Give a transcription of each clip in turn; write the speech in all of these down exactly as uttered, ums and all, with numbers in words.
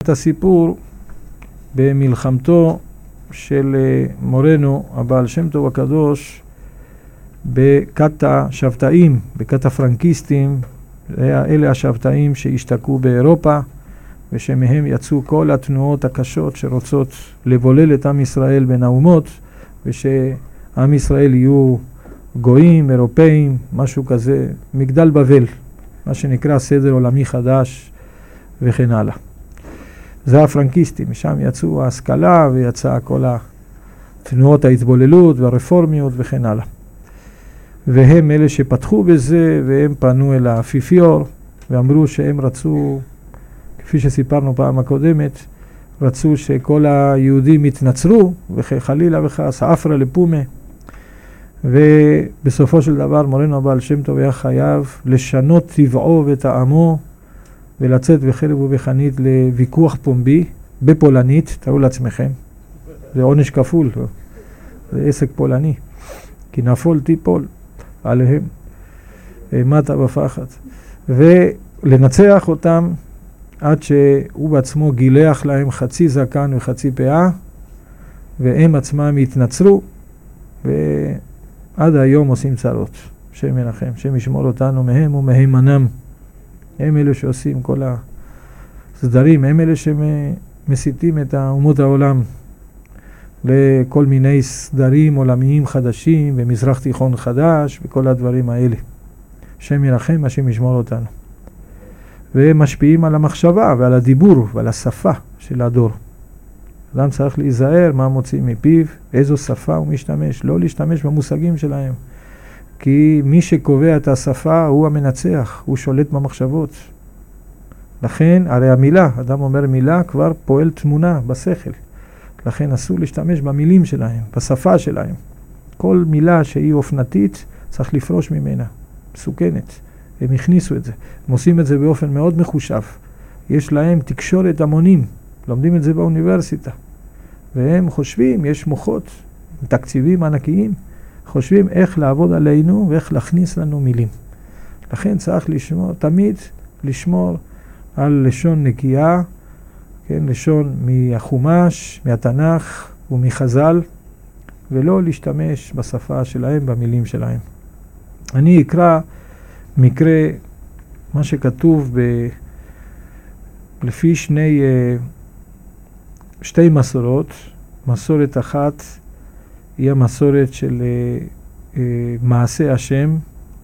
את הסיפור במלחמתו של מורנו הבעל שם טוב הקדוש בכת השבתאים, בכת הפרנקיסטים. אלה השבתאים שהשתקעו באירופה ושמהם יצאו כל התנועות הקשות שרוצות לבולל את עם ישראל בין האומות, ושעם ישראל יהיו גויים, אירופאים, משהו כזה, מגדל בבל, מה שנקרא סדר עולמי חדש וכן הלאה. זה הפרנקיסטים, משם יצאו ההשכלה ויצא כל התנועות ההתבוללות והרפורמיות וכן הלאה. והם אלה שפתחו בזה, והם פנו אל האפיפיור ואמרו שהם רצו, כפי שסיפרנו פעם הקודמת, רצו שכל היהודים יתנצרו וחלילה וחס אפרה לפומה. ובסופו של דבר מורנו הבעל שם טוב היה חייב לשנות טבעו וטעמו ולצאת בחרב ובחנית לוויכוח פומבי בפולנית. תראו לעצמכם, זה עונש כפול, זה עסק פולני, כי נפול תיפול עליהם מטה בפחד, ולנצח אותם עד שהוא בעצמו גילח להם חצי זקן וחצי פאה, והם עצמם התנצרו, ועד היום עושים צרות. שם מנחם, שם ישמור אותנו מהם ומהימנם. הם אלה שעושים כל הסדרים, הם אלה שמסיתים את אומות העולם לכל מיני סדרים עולמיים חדשים ומזרח תיכון חדש וכל הדברים האלה. שם ינחם, השם ישמור אותנו. והם משפיעים על המחשבה ועל הדיבור ועל השפה של הדור. אדם צריך להיזהר מה מוציא מפיו, איזו שפה הוא משתמש, לא להשתמש במושגים שלהם. כי מי שקובע את השפה הוא המנצח, הוא שולט במחשבות. לכן, הרי המילה, אדם אומר מילה, כבר פועל תמונה בשכל. לכן אסור להשתמש במילים שלהם, בשפה שלהם. כל מילה שהיא אופנתית צריך לפרוש ממנה, מסוכנת. הם הכניסו את זה. הם עושים את זה באופן מאוד מחושב. יש להם תקשורת המונים, לומדים את זה באוניברסיטה. והם חושבים, יש מוחות, תקציבים ענקיים, חושבים איך לעבוד עלינו ואיך להכניס לנו מילים. לכן צריך לשמור, תמיד לשמור על לשון נקייה, כן, לשון מהחומש, מהתנ"ך ומחז"ל, ולא להשתמש בשפה שלהם, במילים שלהם. אני אקרא מקרה, מה שכתוב ב... לפי שני, שתי מסורות. מסורת אחת היא המסורת של מעשה השם,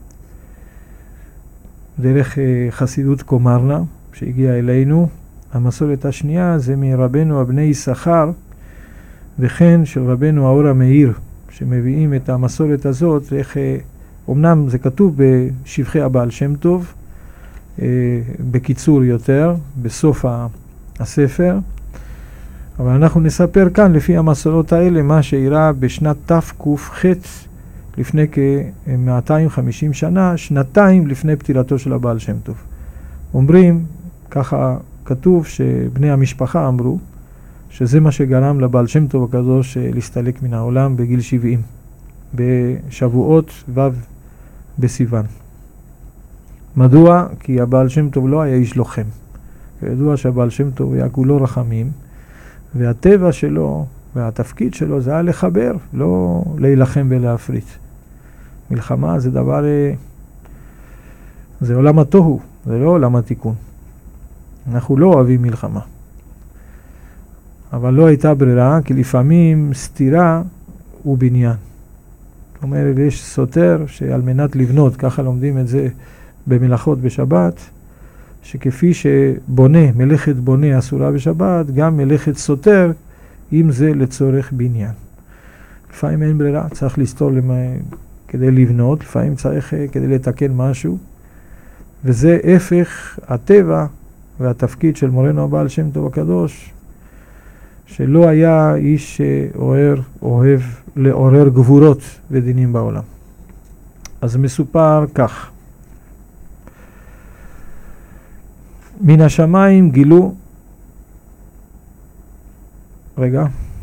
דרך חסידות קומרנה, שהגיעה אלינו. המסורת השנייה זה מרבנו הבני יששכר, וכן של רבנו האור המאיר, שמביאים את המסורת הזאת, איך, אמנם זה כתוב בשבחי הבעל שם טוב, בקיצור יותר, בסוף הספר, אבל אנחנו נספר כאן לפי המסורות האלה מה שאירע בשנת תק"ח, לפני כ-מאתיים וחמישים שנה, שנתיים לפני פטירתו של הבעל שם טוב. אומרים, ככה כתוב שבני המשפחה אמרו, שזה מה שגרם לבעל שם טוב הקדוש להסתלק מן העולם בגיל שבעים, בשבועות ו' בסיוון. מדוע? כי הבעל שם טוב לא היה איש לוחם. וידוע שהבעל שם טוב היה כולו רחמים, והטבע שלו והתפקיד שלו זה היה לחבר, לא להילחם ולהפריט. מלחמה זה דבר, זה עולם התוהו, זה לא עולם התיקון. אנחנו לא אוהבים מלחמה. אבל לא הייתה ברירה, כי לפעמים סתירה הוא בניין. זאת אומרת, יש סותר שעל מנת לבנות, ככה לומדים את זה במלאכות בשבת, שכפי שבונה, מלאכת בונה אסורה בשבת, גם מלאכת סותר, אם זה לצורך בניין. לפעמים אין ברירה, צריך לסתור למה, כדי לבנות, לפעמים צריך כדי לתקן משהו, וזה הפך הטבע והתפקיד של מורנו הבעל שם טוב הקדוש, שלא היה איש שאוהב, אוהב לעורר גבורות ודינים בעולם. אז מסופר כך. מן השמיים גילו, רגע,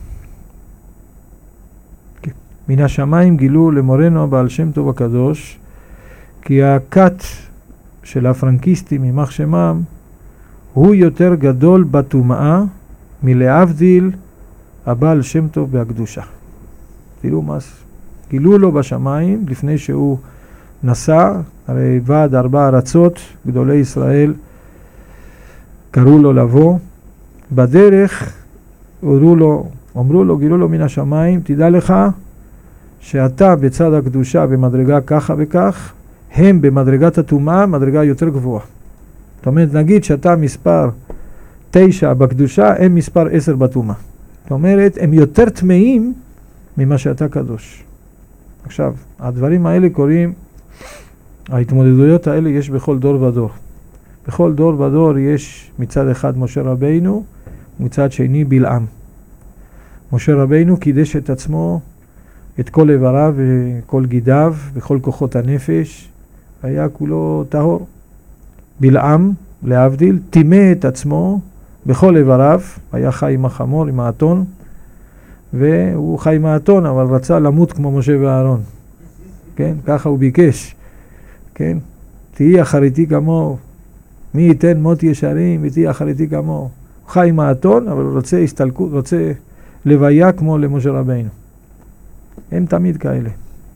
מן השמיים גילו למורנו הבעל שם טוב הקדוש, כי הכת של הפרנקיסטים יימח שמם הוא יותר גדול בטומאה מלהבדיל הבעל שם טוב בהקדושה. תראו מה, גילו לו בשמיים לפני שהוא נסע, הרי ועד ארבע ארצות, גדולי ישראל קראו לו לבוא, בדרך אמרו לו, אמרו לו, גילו לו מן השמיים, תדע לך שאתה בצד הקדושה במדרגה ככה וכך, הם במדרגת הטומאה מדרגה יותר גבוהה. זאת אומרת, נגיד שאתה מספר תשע בקדושה, הם מספר עשר בטומאה. זאת אומרת, הם יותר טמאים ממה שאתה קדוש. עכשיו, הדברים האלה קוראים, ההתמודדויות האלה יש בכל דור ודור. בכל דור ודור יש מצד אחד משה רבינו, מצד שני בלעם. משה רבינו קידש את עצמו, את כל איבריו וכל גידיו וכל כוחות הנפש, היה כולו טהור. בלעם, להבדיל, טימא את עצמו בכל איבריו, היה חי עם החמור, עם האתון, והוא חי עם האתון, אבל רצה למות כמו משה ואהרון. כן, ככה הוא ביקש. כן, תהי אחריתי כמוהו. מי ייתן מות ישרים ותהי אחריתי כמוהו. הוא חי עם האתון, אבל רוצה הסתלקות, רוצה לוויה כמו למשה רבינו. הם תמיד כאלה.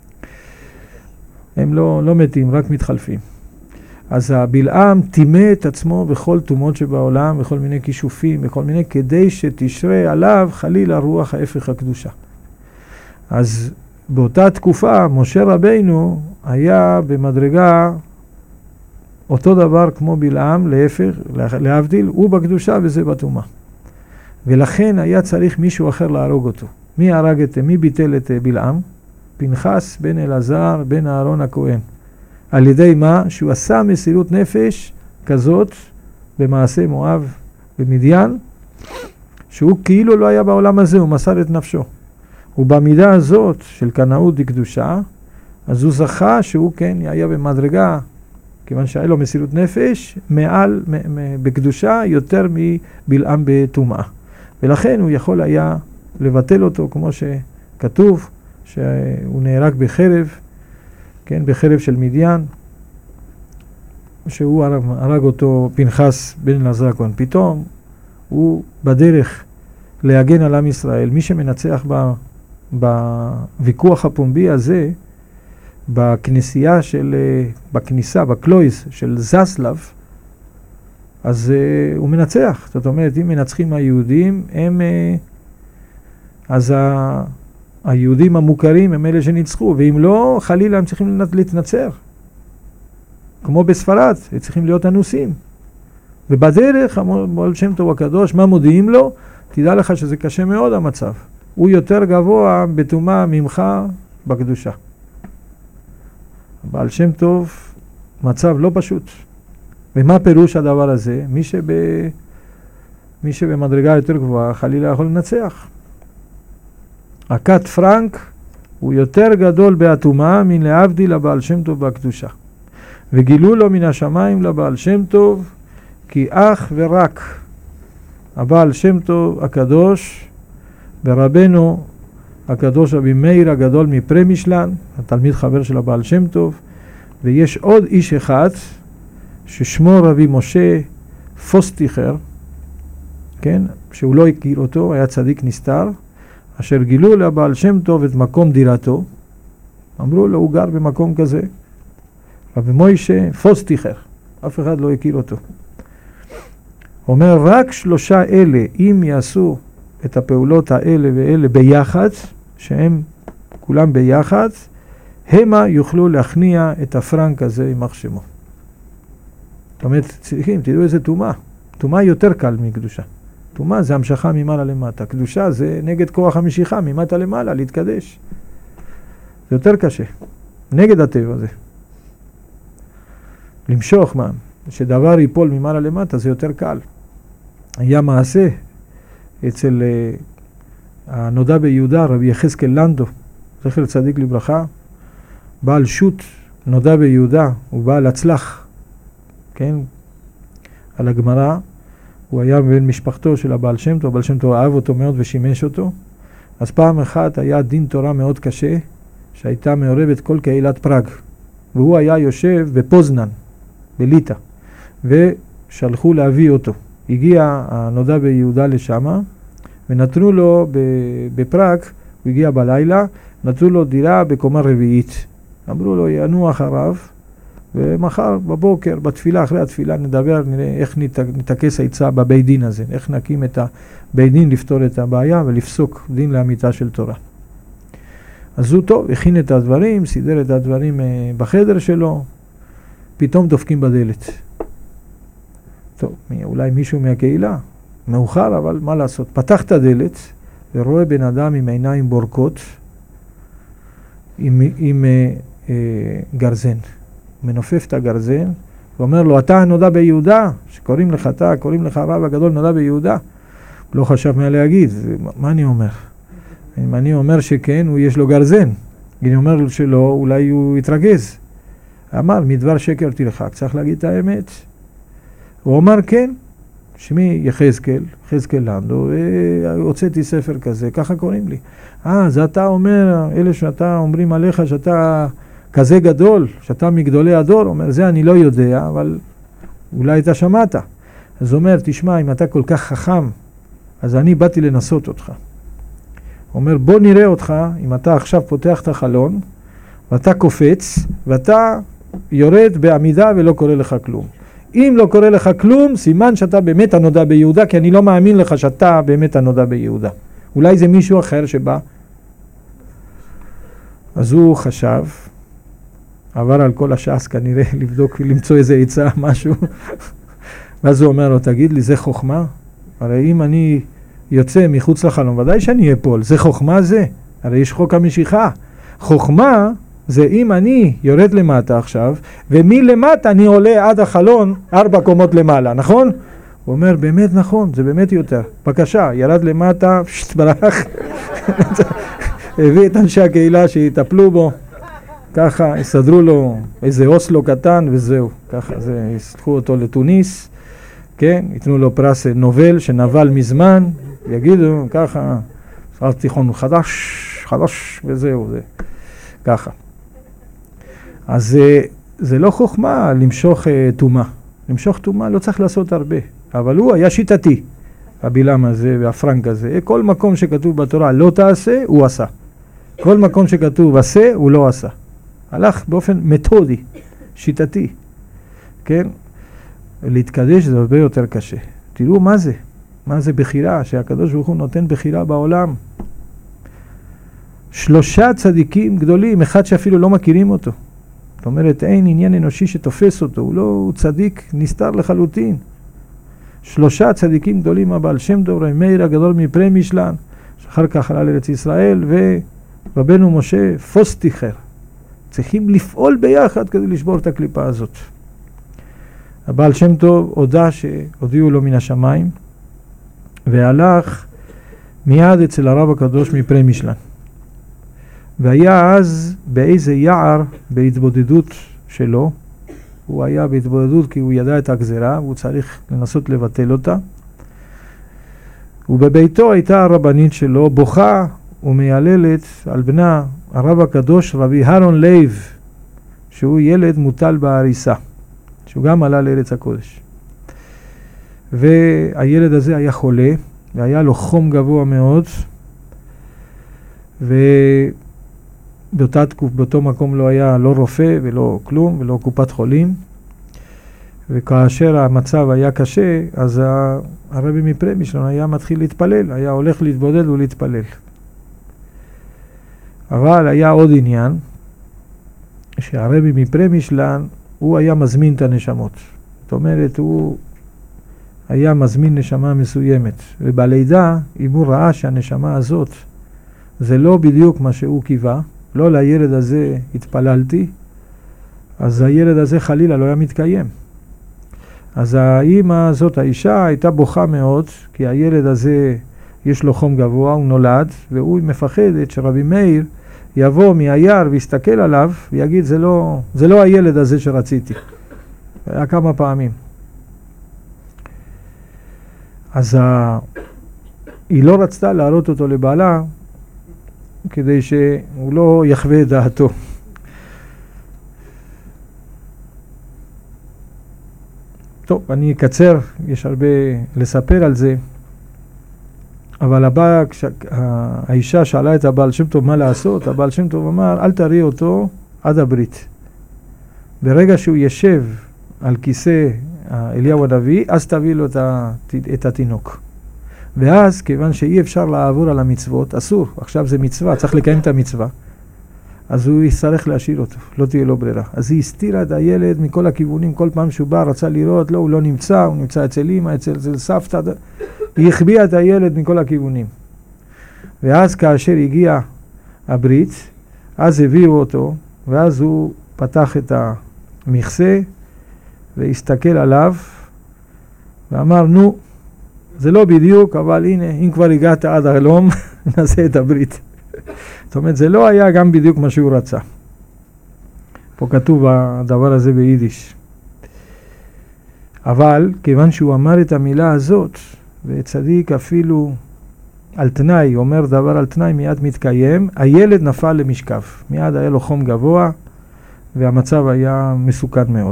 הם לא, לא מתים, רק מתחלפים. אז הבלעם טימא את עצמו בכל תומות שבעולם, בכל מיני כישופים, בכל מיני, כדי שתשרה עליו חלילה רוח ההפך הקדושה. אז באותה תקופה, משה רבינו היה במדרגה אותו דבר כמו בלעם, להפך, להבדיל, הוא בקדושה וזה בטומאה. ולכן היה צריך מישהו אחר להרוג אותו. מי הרג את, מי ביטל את בלעם? פנחס בן אלעזר בן אהרון הכהן. על ידי מה? שהוא עשה מסירות נפש כזאת במעשה מואב במדיין, שהוא כאילו לא היה בעולם הזה, הוא מסר את נפשו. ובמידה הזאת של קנאות דקדושה, אז הוא זכה שהוא כן היה במדרגה, כיוון שהיה לו מסירות נפש, מעל, בקדושה יותר מבלעם בטומאה. ולכן הוא יכול היה לבטל אותו, כמו שכתוב, שהוא נהרג בחרב, כן, בחרב של מדיין, שהוא הרג, הרג אותו פנחס בן אלעזר הכהן. פתאום הוא בדרך להגן על עם ישראל. מי שמנצח ב, בוויכוח הפומבי הזה, בכנסייה של, בכניסה, בקלויז של זסלב, אז uh, הוא מנצח. זאת אומרת, אם מנצחים היהודים, הם, uh, אז ה, היהודים המוכרים הם אלה שניצחו, ואם לא, חלילה הם צריכים להתנצר. כמו בספרד, הם צריכים להיות אנוסים. ובדרך, המועל שם טוב הקדוש, מה מודיעים לו? תדע לך שזה קשה מאוד המצב. הוא יותר גבוה בטומאה ממך בקדושה. בעל שם טוב, מצב לא פשוט. ומה פירוש הדבר הזה? מי, שב... מי שבמדרגה יותר גבוהה, חלילה יכול לנצח. הכת פרנק הוא יותר גדול בהטומאה מן להבדיל לבעל שם טוב בקדושה. וגילו לו מן השמיים לבעל שם טוב, כי אך ורק הבעל שם טוב הקדוש, ורבנו הקדוש רבי מאיר הגדול מפרמישלן, התלמיד חבר של הבעל שם טוב, ויש עוד איש אחד ששמו רבי משה פוסטיכר, כן, שהוא לא הכיר אותו, היה צדיק נסתר, אשר גילו לבעל שם טוב את מקום דירתו, אמרו לו, הוא גר במקום כזה, רבי משה פוסטיכר, אף אחד לא הכיר אותו. אומר, רק שלושה אלה, אם יעשו את הפעולות האלה ואלה ביחד, שהם כולם ביחד, המה יוכלו להכניע את הפרנק הזה עם מחשמו. זאת אומרת, צריכים, תראו איזה טומאה. טומאה יותר קל מקדושה. טומאה זה המשכה ממעלה למטה. קדושה זה נגד כוח המשיכה, ממטה למעלה, להתקדש. זה יותר קשה. נגד הטבע הזה. למשוך מה? שדבר ייפול ממעלה למטה זה יותר קל. היה מעשה אצל הנודע ביהודה, רבי יחזקאל לנדו, זכר צדיק לברכה, בעל שוט נודע ביהודה, הוא בעל הצלח, כן, על הגמרא, הוא היה בן משפחתו של הבעל שם טוב, הבעל שם טוב אהב אותו מאוד ושימש אותו, אז פעם אחת היה דין תורה מאוד קשה, שהייתה מעורבת כל קהילת פראג, והוא היה יושב בפוזנן, בליטא, ושלחו להביא אותו. הגיע הנודע ביהודה לשמה, ונתנו לו בפראג, הוא הגיע בלילה, נתנו לו דירה בקומה רביעית. אמרו לו, יענו אחריו, ומחר בבוקר, בתפילה, אחרי התפילה, נדבר, נראה איך נתעקס העצה בבית דין הזה, איך נקים את הבית דין לפתור את הבעיה ולפסוק דין לאמיתה של תורה. אז הוא טוב, הכין את הדברים, סידר את הדברים בחדר שלו, פתאום דופקים בדלת. טוב, אולי מישהו מהקהילה, מאוחר, אבל מה לעשות? פתח את הדלת ורואה בן אדם עם עיניים בורקות, עם, עם אה, אה, גרזן. מנופף את הגרזן, ואומר לו, אתה הנודע ביהודה, שקוראים לך אתה, קוראים לך הרב הגדול נודע ביהודה. לא חשב מה להגיד, מה אני אומר? אם אני אומר שכן, הוא יש לו גרזן. אני אומר שלא, אולי הוא יתרגז. אמר, מדבר שקר תלחק, צריך להגיד את האמת. הוא אמר כן, שמי יחזקאל, יחזקאל לנדו, הוצאתי ספר כזה, ככה קוראים לי. אה, אז אתה אומר, אלה שאתה אומרים עליך שאתה כזה גדול, שאתה מגדולי הדור, אומר, זה אני לא יודע, אבל אולי אתה שמעת. אז הוא אומר, תשמע, אם אתה כל כך חכם, אז אני באתי לנסות אותך. הוא אומר, בוא נראה אותך, אם אתה עכשיו פותח את החלון, ואתה קופץ, ואתה יורד בעמידה ולא קורא לך כלום. אם לא קורא לך כלום, סימן שאתה באמת הנודע ביהודה, כי אני לא מאמין לך שאתה באמת הנודע ביהודה. אולי זה מישהו אחר שבא. אז הוא חשב, עבר על כל הש"ס כנראה לבדוק, למצוא איזה עצה, משהו. ואז הוא אומר לו, תגיד לי, זה חוכמה? הרי אם אני יוצא מחוץ לחלום, ודאי שאני אפול. זה חוכמה זה? הרי יש חוק המשיכה. חוכמה זה אם אני יורד למטה עכשיו, ומלמטה אני עולה עד החלון ארבע קומות למעלה, נכון? הוא אומר, באמת נכון, זה באמת יותר. בבקשה, ירד למטה, פשט ברח. הביא את אנשי הקהילה שיטפלו בו. ככה, יסדרו לו איזה אוסלו קטן וזהו. ככה, זה, יסתחו אותו לתוניס, כן? ייתנו לו פרס נובל שנבל מזמן, יגידו, ככה, פרס תיכון חדש, חדש וזהו, זה. ככה. אז זה, זה לא חוכמה למשוך תומה. למשוך תומה לא צריך לעשות הרבה. אבל הוא היה שיטתי. הבילם הזה והפרנק הזה. כל מקום שכתוב בתורה לא תעשה, הוא עשה. כל מקום שכתוב עשה, הוא לא עשה. הלך באופן מתודי, שיטתי. כן? להתקדש זה הרבה יותר קשה. תראו מה זה. מה זה בחירה, שהקדוש ברוך הוא נותן בחירה בעולם. שלושה צדיקים גדולים, אחד שאפילו לא מכירים אותו. זאת אומרת, אין עניין אנושי שתופס אותו, הוא לא הוא צדיק נסתר לחלוטין. שלושה צדיקים גדולים, הבעל שם טוב, רבי מאיר הגדול מפרמישלן, שאחר כך עלה לארץ ישראל, ורבנו משה פוסטיכר. צריכים לפעול ביחד כדי לשבור את הקליפה הזאת. הבעל שם טוב הודע שהודיעו לו מן השמיים, והלך מיד אצל הרב הקדוש מפרמישלן. והיה אז באיזה יער בהתבודדות שלו, הוא היה בהתבודדות כי הוא ידע את הגזרה, והוא צריך לנסות לבטל אותה. ובביתו הייתה הרבנית שלו, בוכה ומייללת על בנה, הרב הקדוש רבי הרון לייב, שהוא ילד מוטל בהריסה, שהוא גם עלה לארץ הקודש. והילד הזה היה חולה, והיה לו חום גבוה מאוד, ו... באותה, באותו מקום לא היה לא רופא ולא כלום ולא קופת חולים, וכאשר המצב היה קשה, אז הרבי מפרמישלן היה מתחיל להתפלל, היה הולך להתבודד ולהתפלל. אבל היה עוד עניין, שהרבי מפרמישלן הוא היה מזמין את הנשמות. זאת אומרת, הוא היה מזמין נשמה מסוימת, ובלידה, אם הוא ראה שהנשמה הזאת זה לא בדיוק מה שהוא קיווה, לא לילד הזה התפללתי, אז הילד הזה חלילה לא היה מתקיים. אז האמא הזאת, האישה, הייתה בוכה מאוד, כי הילד הזה יש לו חום גבוה, הוא נולד, והוא מפחדת שרבי מאיר יבוא מהיער ויסתכל עליו ויגיד, זה לא, זה לא הילד הזה שרציתי. היה כמה פעמים. אז ה... היא לא רצתה להראות אותו לבעלה, כדי שהוא לא יחווה את דעתו. טוב, אני אקצר, יש הרבה לספר על זה, אבל הבא, כש... האישה שאלה את הבעל שם טוב מה לעשות, הבעל שם טוב אמר, אל תראי אותו עד הברית. ברגע שהוא ישב על כיסא אליהו הנביא, אז תביא לו את התינוק. ואז, כיוון שאי אפשר לעבור על המצוות, אסור, עכשיו זה מצווה, צריך לקיים את המצווה, אז הוא יצטרך להשאיר אותו, לא תהיה לו ברירה. אז היא הסתירה את הילד מכל הכיוונים, כל פעם שהוא בא רצה לראות, לא, הוא לא נמצא, הוא נמצא אצל אמא, אצל, אצל סבתא, היא החביאה את הילד מכל הכיוונים. ואז כאשר הגיע הברית, אז הביאו אותו, ואז הוא פתח את המכסה, והסתכל עליו, ואמר, נו, זה לא בדיוק, אבל הנה, אם כבר הגעת עד הלום, נעשה את הברית. זאת אומרת, זה לא היה גם בדיוק מה שהוא רצה. פה כתוב הדבר הזה ביידיש. אבל, כיוון שהוא אמר את המילה הזאת, וצדיק אפילו על תנאי, אומר דבר על תנאי, מיד מתקיים, הילד נפל למשכב. מיד היה לו חום גבוה, והמצב היה מסוכן מאוד.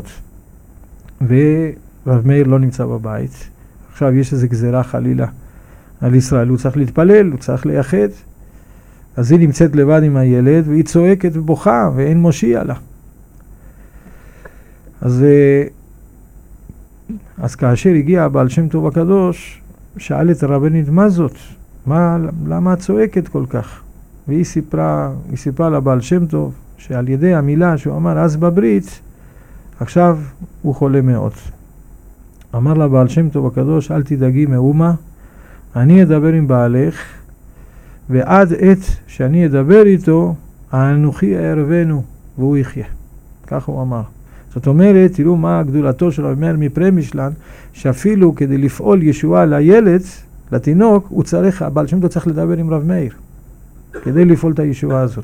ורב מאיר לא נמצא בבית. עכשיו יש איזו גזירה חלילה על ישראל, הוא צריך להתפלל, הוא צריך לייחד. אז היא נמצאת לבד עם הילד, והיא צועקת ובוכה, ואין מושיע לה. אז, אז כאשר הגיע הבעל שם טוב הקדוש, שאל את הרבנית, מה זאת? מה, למה את צועקת כל כך? והיא סיפרה, היא סיפרה לבעל שם טוב, שעל ידי המילה שהוא אמר אז בברית, עכשיו הוא חולה מאוד. אמר לבעל שם טוב הקדוש, אל תדאגי מאומה, אני אדבר עם בעלך, ועד עת שאני אדבר איתו, האנוכי אערבנו, והוא יחיה. כך הוא אמר. זאת אומרת, תראו מה גדולתו של רב מאיר מפרמישלן, שאפילו כדי לפעול ישועה לילד, לתינוק, הוא צריך, הבעל שם טוב צריך לדבר עם רב מאיר, כדי לפעול את הישועה הזאת.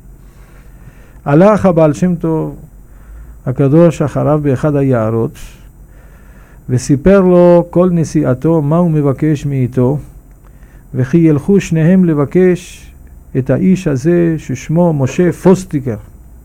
הלך הבעל שם טוב הקדוש אחריו באחד היערות, וסיפר לו כל נסיעתו מה הוא מבקש מאיתו, וכי ילכו שניהם לבקש את האיש הזה ששמו משה פוסטיקר,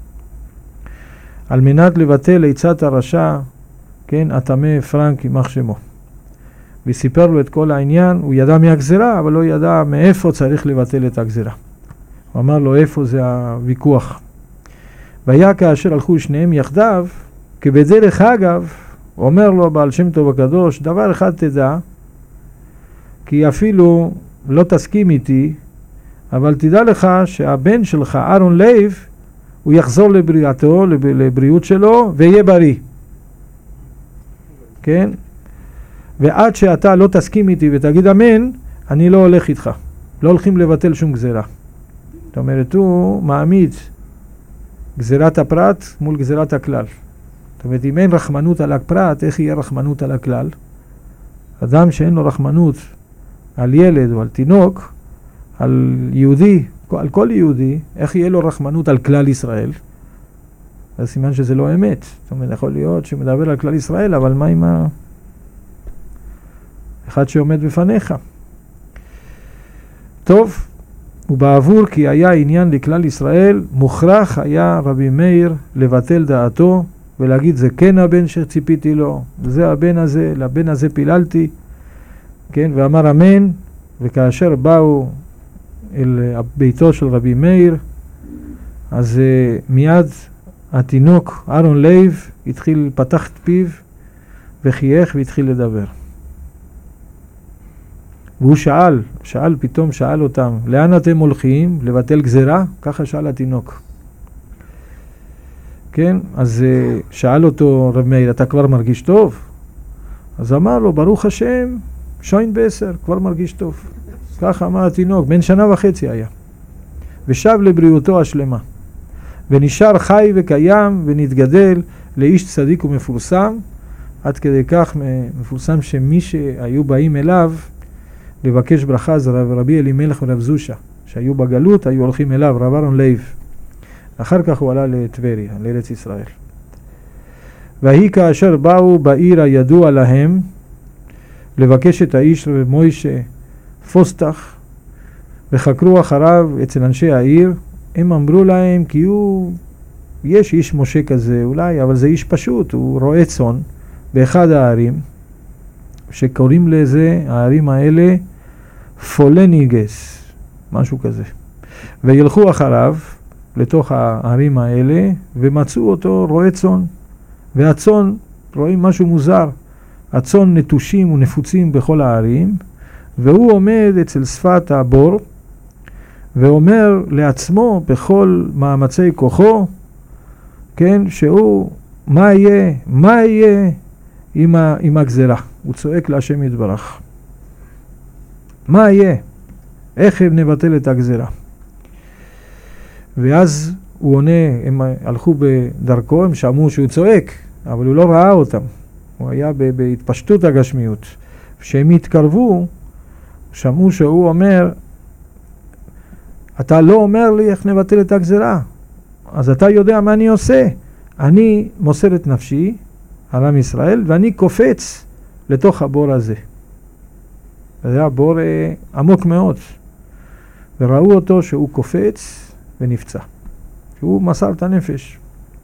על מנת לבטל עצת הרשע, כן, התמה פרנק יימח שמו. וסיפר לו את כל העניין, הוא ידע מהגזירה, אבל לא ידע מאיפה צריך לבטל את הגזירה. הוא אמר לו איפה זה הוויכוח. והיה כאשר הלכו שניהם יחדיו, כי בדרך אגב, אומר לו בעל שם טוב הקדוש, דבר אחד תדע, כי אפילו לא תסכים איתי, אבל תדע לך שהבן שלך, אהרון לייב, הוא יחזור לבריאתו, לבריאות שלו, ויהיה בריא. כן? ועד שאתה לא תסכים איתי ותגיד אמן, אני לא הולך איתך. לא הולכים לבטל שום גזירה. זאת אומרת, הוא מעמיד גזירת הפרט מול גזירת הכלל. זאת אומרת, אם אין רחמנות על הפרט, איך יהיה רחמנות על הכלל? אדם שאין לו רחמנות על ילד או על תינוק, על יהודי, על כל יהודי, איך יהיה לו רחמנות על כלל ישראל? אז סימן שזה לא אמת. זאת אומרת, יכול להיות שמדבר על כלל ישראל, אבל מה עם ה... אחד שעומד בפניך? טוב, ובעבור כי היה עניין לכלל ישראל, מוכרח היה רבי מאיר לבטל דעתו, ולהגיד זה כן הבן שציפיתי לו, זה הבן הזה, לבן הזה פיללתי, כן, ואמר אמן, וכאשר באו אל ביתו של רבי מאיר, אז uh, מיד התינוק אהרון לייב התחיל, פתח את פיו וחייך והתחיל לדבר. והוא שאל, שאל פתאום שאל אותם, לאן אתם הולכים? לבטל גזירה? ככה שאל התינוק. כן, אז uh, שאל אותו רב מאיר, אתה כבר מרגיש טוב? אז אמר לו, ברוך השם, שוין בעשר, כבר מרגיש טוב. ככה אמר התינוק, בן שנה וחצי היה. ושב לבריאותו השלמה. ונשאר חי וקיים ונתגדל לאיש צדיק ומפורסם, עד כדי כך מפורסם שמי שהיו באים אליו לבקש ברכה זה רב, רבי אלימלך ורב זושה, שהיו בגלות, היו הולכים אליו, רב אהרון לייב. אחר כך הוא עלה לטבריה, לארץ ישראל. והיא כאשר באו בעיר הידוע להם, לבקש את האיש רב מוישה פוסטח, וחקרו אחריו אצל אנשי העיר, הם אמרו להם כי הוא, יש איש משה כזה אולי, אבל זה איש פשוט, הוא רועה צאן, באחד הערים, שקוראים לזה, הערים האלה, פולניגס, משהו כזה. וילכו אחריו לתוך הערים האלה, ומצאו אותו רועה צאן. והצאן, רואים משהו מוזר, הצאן נטושים ונפוצים בכל הערים, והוא עומד אצל שפת הבור, ואומר לעצמו בכל מאמצי כוחו, כן, שהוא, מה יהיה, מה יהיה עם, ה, עם הגזרה. הוא צועק להשם יתברך. מה יהיה? איך נבטל את הגזרה? ואז הוא עונה, הם הלכו בדרכו, הם שמעו שהוא צועק, אבל הוא לא ראה אותם. הוא היה בהתפשטות הגשמיות. כשהם התקרבו, שמעו שהוא אומר, אתה לא אומר לי איך נבטל את הגזרה, אז אתה יודע מה אני עושה. אני מוסר את נפשי על עם ישראל, ואני קופץ לתוך הבור הזה. זה היה בור עמוק מאוד. וראו אותו שהוא קופץ ונפצע. הוא מסר את הנפש.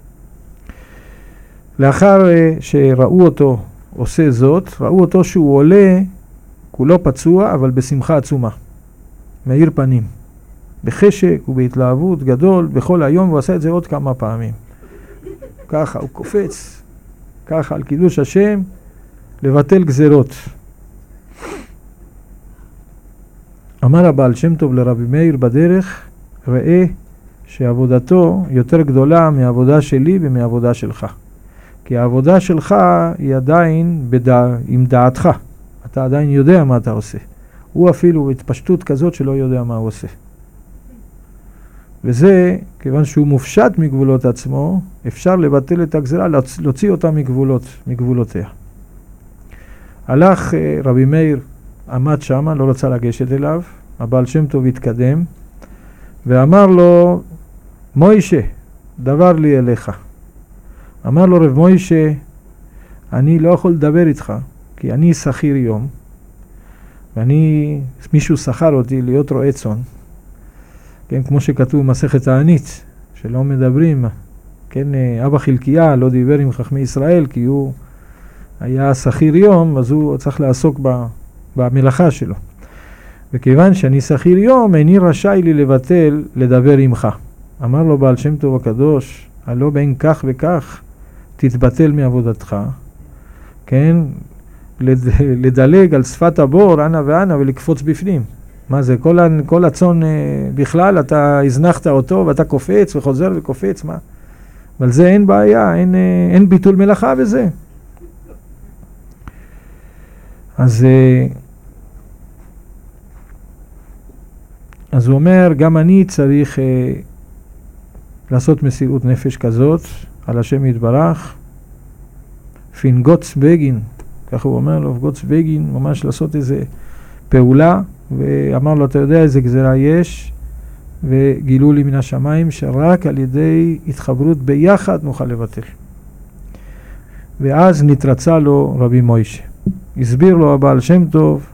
לאחר שראו אותו עושה זאת, ראו אותו שהוא עולה, כולו פצוע, אבל בשמחה עצומה. מאיר פנים. בחשק ובהתלהבות גדול בכל היום, הוא עשה את זה עוד כמה פעמים. ככה, הוא קופץ. ככה, על קידוש השם, לבטל גזרות. אמר הבעל שם טוב לרבי מאיר בדרך, ראה שעבודתו יותר גדולה מהעבודה שלי ומהעבודה שלך. כי העבודה שלך היא עדיין בדע, עם דעתך. אתה עדיין יודע מה אתה עושה. הוא אפילו התפשטות כזאת שלא יודע מה הוא עושה. וזה, כיוון שהוא מופשט מגבולות עצמו, אפשר לבטל את הגזרה, להוציא אותה מגבולות, מגבולותיה. הלך רבי מאיר, עמד שמה, לא רצה לגשת אליו, הבעל שם טוב התקדם, ואמר לו, מוישה, דבר לי אליך. אמר לו רב מוישה, אני לא יכול לדבר איתך, כי אני שכיר יום, ואני, מישהו שכר אותי להיות רועה צאן, כן, כמו שכתוב במסכת תענית, שלא מדברים, כן, אבא חלקיה לא דיבר עם חכמי ישראל, כי הוא היה שכיר יום, אז הוא צריך לעסוק במלאכה שלו. וכיוון שאני שכיר יום, איני רשאי לי לבטל לדבר עמך. אמר לו בעל שם טוב הקדוש, הלא בין כך וכך תתבטל מעבודתך, כן, לדלג על שפת הבור, אנה ואנה, ולקפוץ בפנים. מה זה? כל, כל הצאן בכלל, אתה הזנחת אותו ואתה קופץ וחוזר וקופץ, מה? אבל זה אין בעיה, אין, אין ביטול מלאכה בזה. אז, אז הוא אומר, גם אני צריך לעשות מסירות נפש כזאת, על השם יתברך, פינגוץ בגין, כך הוא אומר לו, פינגוץ בגין, ממש לעשות איזה פעולה, ואמר לו, אתה יודע איזה גזרה יש, וגילו לי מן השמיים שרק על ידי התחברות ביחד נוכל לבטל. ואז נתרצה לו רבי מוישה. הסביר לו הבעל שם טוב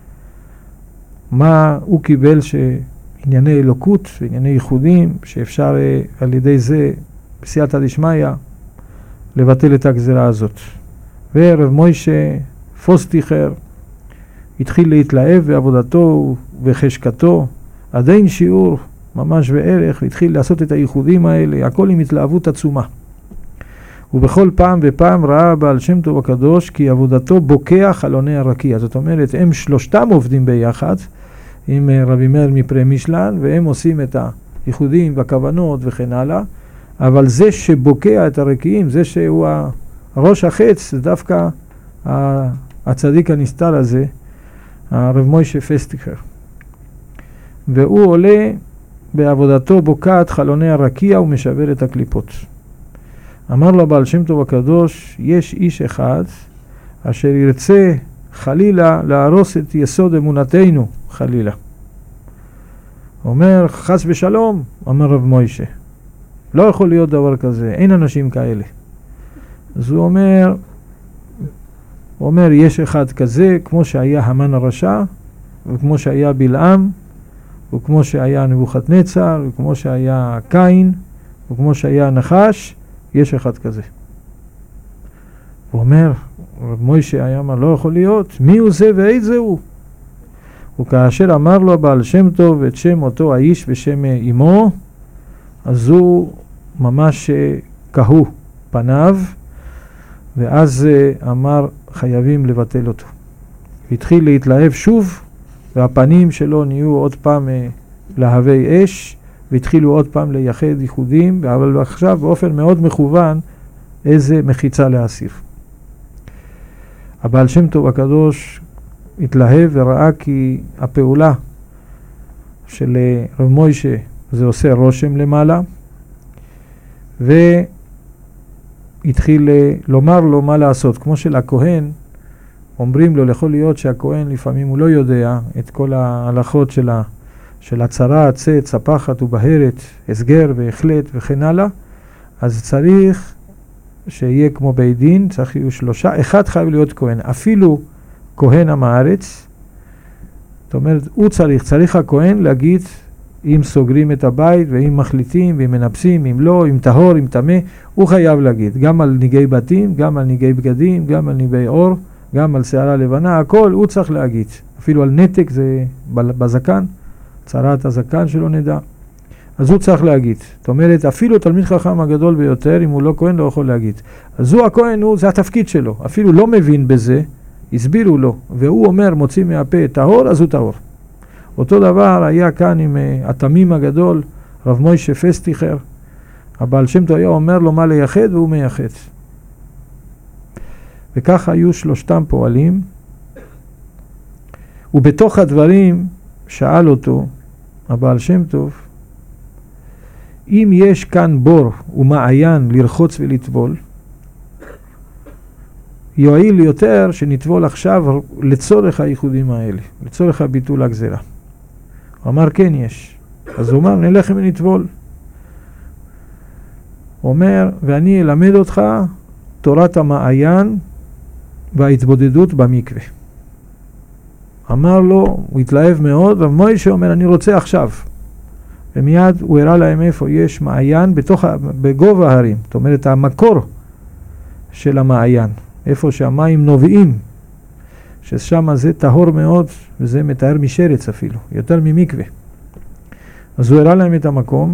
מה הוא קיבל שענייני אלוקות וענייני ייחודים, שאפשר על ידי זה בסייעתא דשמיא לבטל את הגזרה הזאת. ורב מוישה פוסטיכר התחיל להתלהב בעבודתו וחשקתו, עדיין שיעור ממש בערך, והתחיל לעשות את הייחודים האלה, הכל עם התלהבות עצומה. ובכל פעם ופעם ראה בעל שם טוב הקדוש כי עבודתו בוקע חלוני הרקיע. זאת אומרת, הם שלושתם עובדים ביחד עם רבי מאיר מפרי משלן, והם עושים את הייחודים והכוונות וכן הלאה, אבל זה שבוקע את הרקיעים, זה שהוא הראש החץ, זה דווקא הצדיק הנסתר הזה, הרב מוישה פסטיקר. והוא עולה בעבודתו בוקעת חלוני הרקיע ומשבר את הקליפות. אמר לו בעל שם טוב הקדוש, יש איש אחד אשר ירצה חלילה להרוס את יסוד אמונתנו, חלילה. אומר, חס ושלום, אמר רב מוישה, לא יכול להיות דבר כזה, אין אנשים כאלה. אז הוא אומר, הוא אומר, יש אחד כזה, כמו שהיה המן הרשע, וכמו שהיה בלעם, וכמו שהיה נבוכדנצר, וכמו שהיה קין, וכמו שהיה נחש, יש אחד כזה. הוא אומר, רב מוישה היה אמר, לא יכול להיות, מי הוא זה ואיזה הוא? וכאשר אמר לו הבעל שם טוב את שם אותו האיש ושם אמו, אז הוא ממש קהו פניו, ואז אמר חייבים לבטל אותו. התחיל להתלהב שוב, והפנים שלו נהיו עוד פעם להבי אש, והתחילו עוד פעם לייחד ייחודים, אבל עכשיו באופן מאוד מכוון איזה מחיצה להסיף. הבעל שם טוב הקדוש התלהב וראה כי הפעולה של רב מוישה זה עושה רושם למעלה, והתחיל לומר לו מה לעשות. כמו שלכהן אומרים לו, יכול להיות שהכהן לפעמים הוא לא יודע את כל ההלכות של, ה, של הצרה, צץ, הפחת ובהרת, הסגר והחלט וכן הלאה, אז צריך שיהיה כמו בית דין, צריך להיות שלושה, אחד חייב להיות כהן, אפילו כהן עם הארץ. זאת אומרת, הוא צריך, צריך הכהן להגיד אם סוגרים את הבית ואם מחליטים ואם מנפסים, אם לא, אם טהור, אם טמא, הוא חייב להגיד, גם על ניגי בתים, גם על ניגי בגדים, גם על ניגי אור, גם על שערה לבנה, הכל הוא צריך להגיד. אפילו על נתק זה בזקן, צרת הזקן שלא נדע. אז הוא צריך להגיד. זאת אומרת, אפילו תלמיד חכם הגדול ביותר, אם הוא לא כהן, לא יכול להגיד. אז הוא הכהן, הוא, זה התפקיד שלו. אפילו לא מבין בזה, הסבירו לו, והוא אומר, מוציא מהפה טהור, אז הוא טהור. אותו דבר היה כאן עם uh, התמים הגדול, רב מוישה פסטיכר. הבעל שם טוב היה אומר לו מה לייחד, והוא מייחד. וככה היו שלושתם פועלים. ובתוך הדברים שאל אותו הבעל שם טוב, אם יש כאן בור ומעיין לרחוץ ולטבול, יועיל יותר שנטבול עכשיו לצורך הייחודים האלה, לצורך הביטול הגזרה. הוא אמר כן יש. אז הוא אמר נלך ונטבול. הוא אומר ואני אלמד אותך תורת המעיין וההתבודדות במקווה. אמר לו, הוא התלהב מאוד, ומוישה אומר אני רוצה עכשיו. ומיד הוא הראה להם איפה יש מעיין בתוך, בגובה ההרים. זאת אומרת המקור של המעיין. איפה שהמים נובעים, ששם זה טהור מאוד, וזה מתאר משרץ אפילו, יותר ממקווה. אז הוא הראה להם את המקום,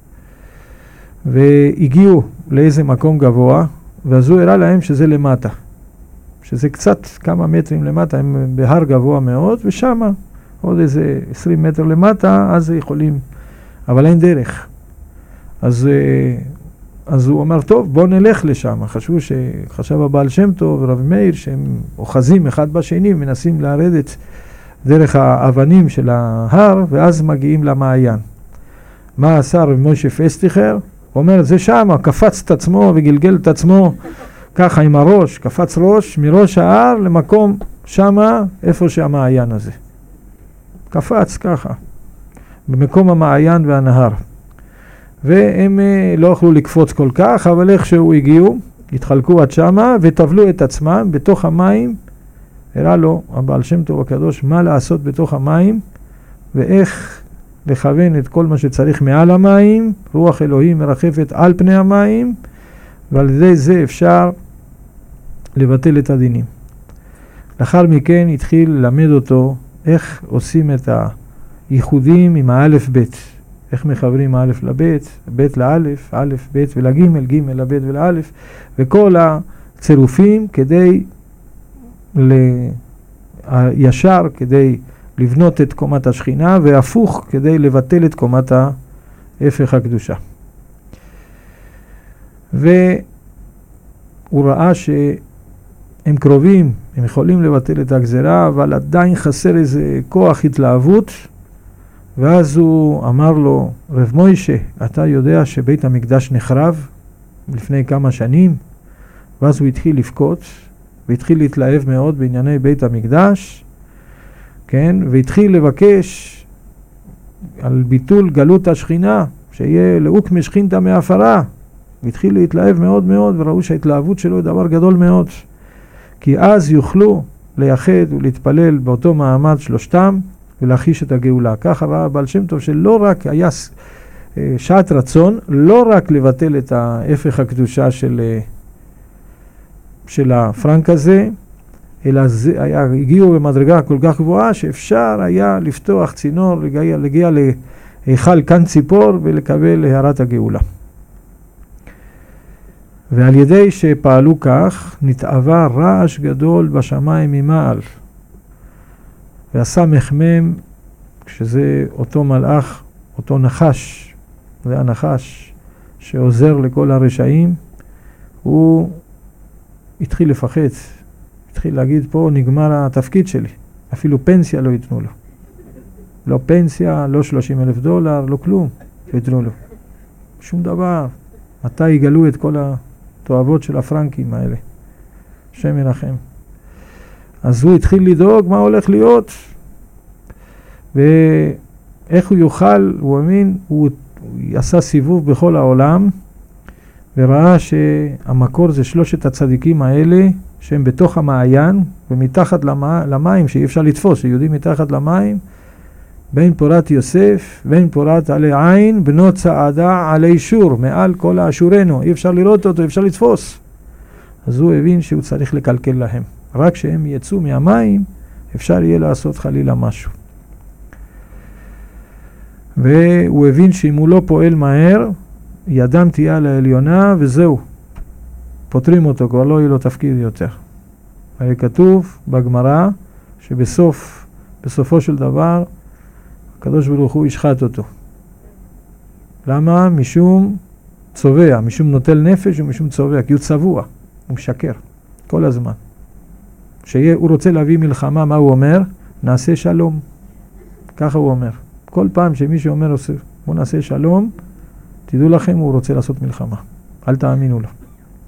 והגיעו לאיזה מקום גבוה, ואז הוא הראה להם שזה למטה. שזה קצת כמה מטרים למטה, הם בהר גבוה מאוד, ושם עוד איזה עשרים מטר למטה, אז יכולים, אבל אין דרך. אז... אז הוא אמר, טוב, בוא נלך לשם. חשבו שחשב הבעל שם טוב ורב מאיר שהם אוחזים אחד בשני ומנסים לרדת דרך האבנים של ההר, ואז מגיעים למעיין. מה עשה רב מוישה פסטיכר? הוא אומר, זה שם, קפץ את עצמו וגלגל את עצמו ככה עם הראש, קפץ ראש מראש ההר למקום שמה, איפה שהמעיין הזה. קפץ ככה, במקום המעיין והנהר. והם לא יכלו לקפוץ כל כך, אבל איכשהו הגיעו, התחלקו עד שמה וטבלו את עצמם בתוך המים. הראה לו הבעל שם טוב הקדוש מה לעשות בתוך המים ואיך לכוון את כל מה שצריך מעל המים. רוח אלוהים מרחפת על פני המים, ועל ידי זה אפשר לבטל את הדינים. לאחר מכן התחיל ללמד אותו איך עושים את הייחודים עם האלף בית. איך מחברים א' לב', ב' לא', א', ב' ולג', ג' לב' ולא', וכל הצירופים כדי ישר, כדי לבנות את קומת השכינה, והפוך כדי לבטל את קומת ההפך הקדושה. והוא ראה שהם קרובים, הם יכולים לבטל את הגזרה, אבל עדיין חסר איזה כוח התלהבות, ואז הוא אמר לו, רב מוישה, אתה יודע שבית המקדש נחרב לפני כמה שנים? ואז הוא התחיל לבכות, והתחיל להתלהב מאוד בענייני בית המקדש, כן? והתחיל לבקש על ביטול גלות השכינה, שיהיה לעוק משכינתא מהפרה. והתחיל להתלהב מאוד מאוד, וראו שההתלהבות שלו היא דבר גדול מאוד. כי אז יוכלו לייחד ולהתפלל באותו מעמד שלושתם, ולהחיש את הגאולה. ככה ראה הבעל שם טוב שלא רק היה שעת רצון, לא רק לבטל את ההפך הקדושה של, של הפרנק הזה, אלא זה היה, הגיעו במדרגה כל כך גבוהה שאפשר היה לפתוח צינור, להגיע, להגיע להיכל כאן ציפור ולקבל הערת הגאולה. ועל ידי שפעלו כך, נתאווה רעש גדול בשמיים ממעל. והסמך מם, כשזה אותו מלאך, אותו נחש, זה הנחש שעוזר לכל הרשעים, הוא התחיל לפחד, התחיל להגיד פה נגמר התפקיד שלי, אפילו פנסיה לא ייתנו לו. לא פנסיה, לא שלושים אלף דולר, לא כלום, ייתנו לו. שום דבר. מתי יגלו את כל התואבות של הפרנקים האלה? השם ירחם. אז הוא התחיל לדאוג מה הולך להיות, ואיך הוא יוכל, הוא אמין, הוא עשה סיבוב בכל העולם, וראה שהמקור זה שלושת הצדיקים האלה, שהם בתוך המעיין, ומתחת למים, שאי אפשר לתפוס, שיהודים מתחת למים, בין פורת יוסף, בין פורת עלי עין, בנו צעדה עלי שור, מעל כל האשורנו, אי אפשר לראות אותו, אי אפשר לתפוס. אז הוא הבין שהוא צריך לקלקל להם. רק שהם יצאו מהמים, אפשר יהיה לעשות חלילה משהו. והוא הבין שאם הוא לא פועל מהר, ידם תהיה על העליונה, וזהו. פותרים אותו, כבר לא יהיה לו תפקיד יותר. הרי כתוב בגמרא, שבסוף, בסופו של דבר, הקדוש ברוך הוא ישחט אותו. למה? משום צובע, משום נוטל נפש ומשום צובע, כי הוא צבוע, הוא משקר, כל הזמן. שהוא רוצה להביא מלחמה, מה הוא אומר? נעשה שלום. ככה הוא אומר. כל פעם שמישהו אומר, בוא נעשה שלום, תדעו לכם, הוא רוצה לעשות מלחמה. אל תאמינו לו.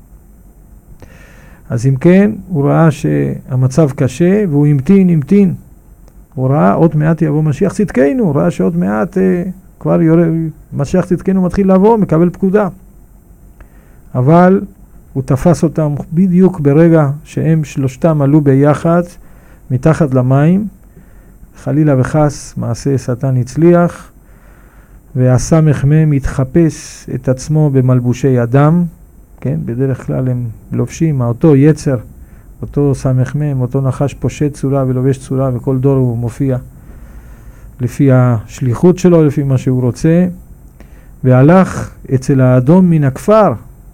אז אם כן, הוא ראה שהמצב קשה, והוא המתין, המתין. הוא ראה, עוד מעט יבוא משיח צדקנו, הוא ראה שעוד מעט אה, כבר יורה, משיח צדקנו מתחיל לבוא, מקבל פקודה. אבל הוא תפס אותם בדיוק ברגע שהם שלושתם עלו ביחד, מתחת למים, חלילה וחס, מעשה שטן הצליח, והסמך מם התחפש את עצמו במלבושי אדם, כן? בדרך כלל הם לובשים, אותו יצר, אותו סמך מם, אותו נחש פושט צורה ולובש צורה, וכל דור הוא מופיע לפי השליחות שלו, לפי מה שהוא רוצה, והלך אצל האדום מן הכפר,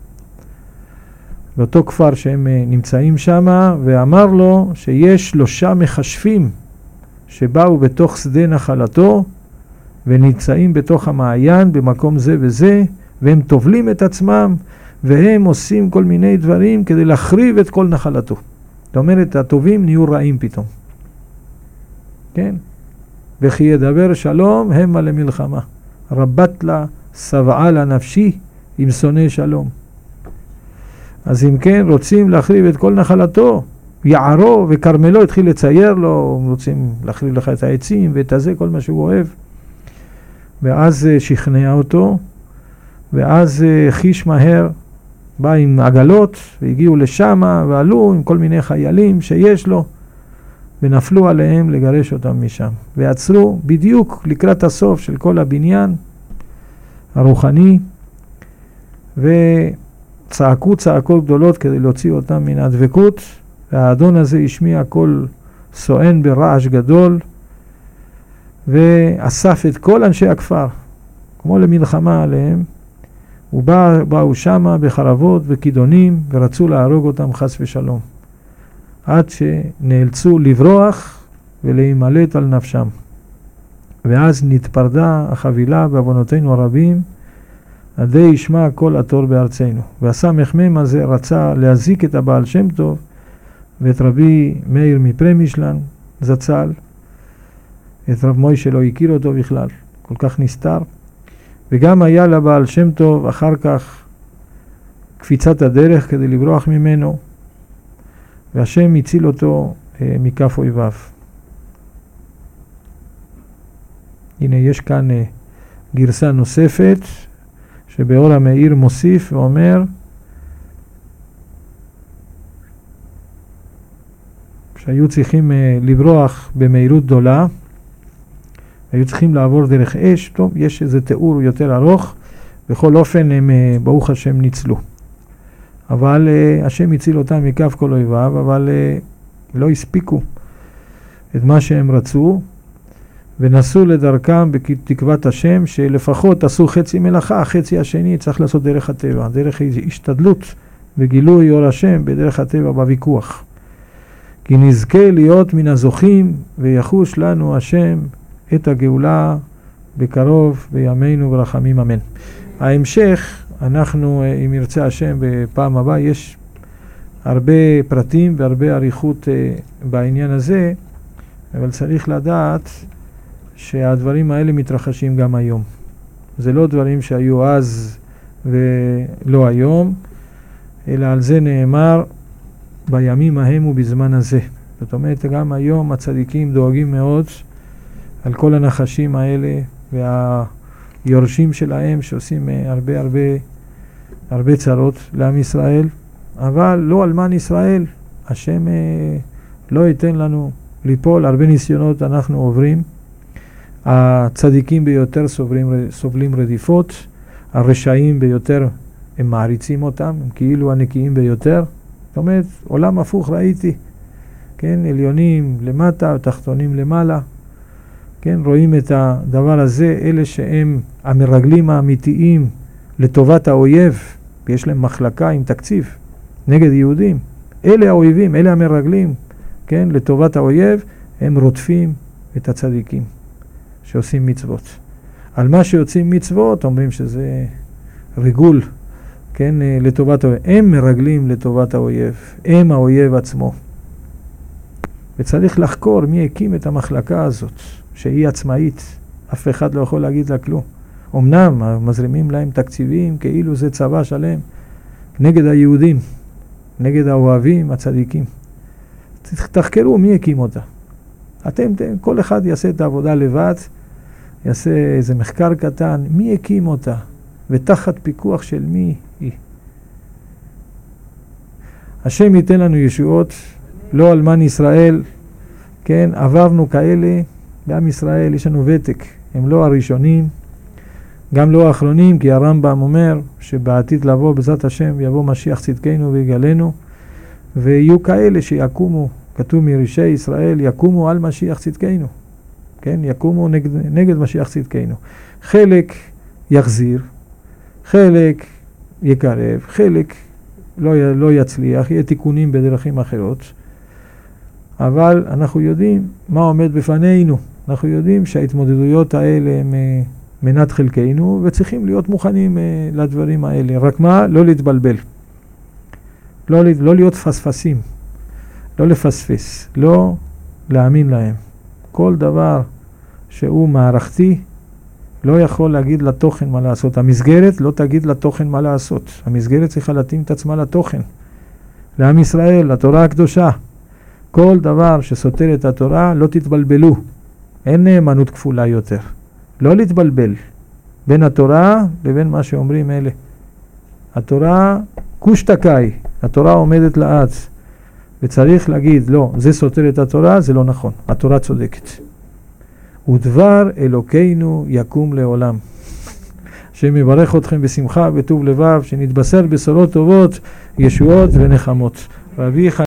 באותו כפר שהם נמצאים שם, ואמר לו שיש שלושה מחשבים שבאו בתוך שדה נחלתו, ונמצאים בתוך המעיין במקום זה וזה, והם טובלים את עצמם, והם עושים כל מיני דברים כדי להחריב את כל נחלתו. זאת אומרת, הטובים נהיו רעים פתאום. כן? וכי ידבר שלום, המה למלחמה. רבת לה, שבעה לה נפשי, עם שונא שלום. אז אם כן, רוצים להחריב את כל נחלתו, יערו וקרמלו התחיל לצייר לו, רוצים להחריב לך את העצים ואת הזה, כל מה שהוא אוהב. ואז שכנע אותו, ואז חיש מהר, בא עם עגלות, והגיעו לשם, ועלו עם כל מיני חיילים שיש לו, ונפלו עליהם לגרש אותם משם. ועצרו בדיוק לקראת הסוף של כל הבניין הרוחני, וצעקו צעקות גדולות כדי להוציא אותם מן הדבקות, והאדון הזה השמיע קול סואן ברעש גדול, ואסף את כל אנשי הכפר, כמו למלחמה עליהם, ובאו שמה בחרבות וכידונים, ורצו להרוג אותם חס ושלום, עד שנאלצו לברוח ולהימלט על נפשם. ואז נתפרדה החבילה בעוונותינו הרבים, עדי ישמע כל התור בארצנו. והסמך מם הזה רצה להזיק את הבעל שם טוב, ואת רבי מאיר מפרמישלן זצ"ל, את רב מוישה לא הכיר אותו בכלל, כל כך נסתר. וגם היה לבעל שם טוב אחר כך קפיצת הדרך כדי לברוח ממנו, והשם הציל אותו אה, מכף אויביו. הנה יש כאן אה, גרסה נוספת שבאור המאיר מוסיף ואומר שהיו צריכים אה, לברוח במהירות גדולה, היו צריכים לעבור דרך אש. טוב, יש איזה תיאור יותר ארוך, בכל אופן הם ברוך השם ניצלו. אבל uh, השם הציל אותם מכף כל אויביו, אבל uh, לא הספיקו את מה שהם רצו, ונסו לדרכם בתקוות השם, שלפחות עשו חצי מלאכה, חצי השני צריך לעשות דרך הטבע, דרך השתדלות וגילוי אור השם בדרך הטבע בוויכוח. כי נזכה להיות מן הזוכים, ויחוש לנו השם את הגאולה בקרוב בימינו ברחמים אמן. ההמשך, אנחנו, אם ירצה השם בפעם הבאה, יש הרבה פרטים והרבה עריכות בעניין הזה, אבל צריך לדעת שהדברים האלה מתרחשים גם היום. זה לא דברים שהיו אז ולא היום, אלא על זה נאמר בימים ההם ובזמן הזה. זאת אומרת, גם היום הצדיקים דואגים מאוד על כל הנחשים האלה והיורשים שלהם שעושים הרבה הרבה הרבה צרות לעם ישראל, אבל לא אלמן ישראל. השם לא ייתן לנו ליפול, הרבה ניסיונות אנחנו עוברים. הצדיקים ביותר סובלים, סובלים רדיפות, הרשעים ביותר הם מעריצים אותם, הם כאילו הנקיים ביותר. זאת אומרת, עולם הפוך ראיתי, כן, עליונים למטה, תחתונים למעלה, כן, רואים את הדבר הזה, אלה שהם המרגלים האמיתיים לטובת האויב, ויש להם מחלקה עם תקציב נגד יהודים, אלה האויבים, אלה המרגלים, כן, לטובת האויב, הם רודפים את הצדיקים שעושים מצוות. על מה שיוצאים מצוות אומרים שזה ריגול, כן, לטובת האויב. הם מרגלים לטובת האויב, הם האויב עצמו. וצריך לחקור מי הקים את המחלקה הזאת, שהיא עצמאית, אף אחד לא יכול להגיד לה כלום. אמנם מזרימים להם תקציבים כאילו זה צבא שלם נגד היהודים, נגד האוהבים, הצדיקים. תחקרו מי הקים אותה. אתם, כל אחד יעשה את העבודה לבד, יעשה איזה מחקר קטן, מי הקים אותה ותחת פיקוח של מי היא. השם ייתן לנו ישועות, לא אלמן ישראל, כן, עברנו כאלה, בעם ישראל יש לנו ותק, הם לא הראשונים, גם לא האחרונים, כי הרמב"ם אומר שבעתיד לבוא בעזרת השם יבוא משיח צדקנו ויגלנו, ויהיו כאלה שיקומו, כתוב מראשי ישראל, יקומו על משיח צדקנו, כן, יקומו נגד, נגד משיח צדקנו. חלק יחזיר, חלק יקרב, חלק לא, לא יצליח, יהיה תיקונים בדרכים אחרות, אבל אנחנו יודעים מה עומד בפנינו, אנחנו יודעים שההתמודדויות האלה הן מנת חלקנו, וצריכים להיות מוכנים לדברים האלה. רק מה? לא להתבלבל, לא, לא להיות פספסים, לא לפספס, לא להאמין להם. כל דבר שהוא מערכתי לא יכול להגיד לתוכן מה לעשות. המסגרת לא תגיד לתוכן מה לעשות. המסגרת צריכה להתאים את עצמה לתוכן. לעם ישראל, לתורה הקדושה. כל דבר שסותר את התורה לא תתבלבלו. אין נאמנות כפולה יותר. לא להתבלבל בין התורה לבין מה שאומרים אלה. התורה קושטקאי, התורה עומדת לעד. וצריך להגיד, לא, זה סותר את התורה, זה לא נכון. התורה צודקת. ודבר אלוקינו יקום לעולם. שמברך אתכם בשמחה וטוב לבב, שנתבשר בשורות טובות, ישועות ונחמות. רבי